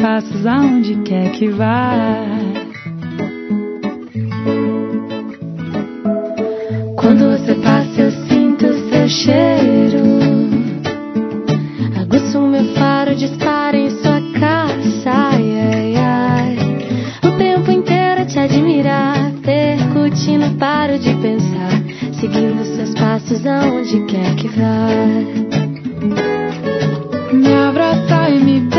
passos aonde quer que vá. Quando você passa eu sinto seu cheiro, aguço meu faro, dispara em sua caça. Ai, ai, ai. O tempo inteiro a te admirar, percutindo, paro de pensar, seguindo seus passos aonde quer que vá. Me abraça e me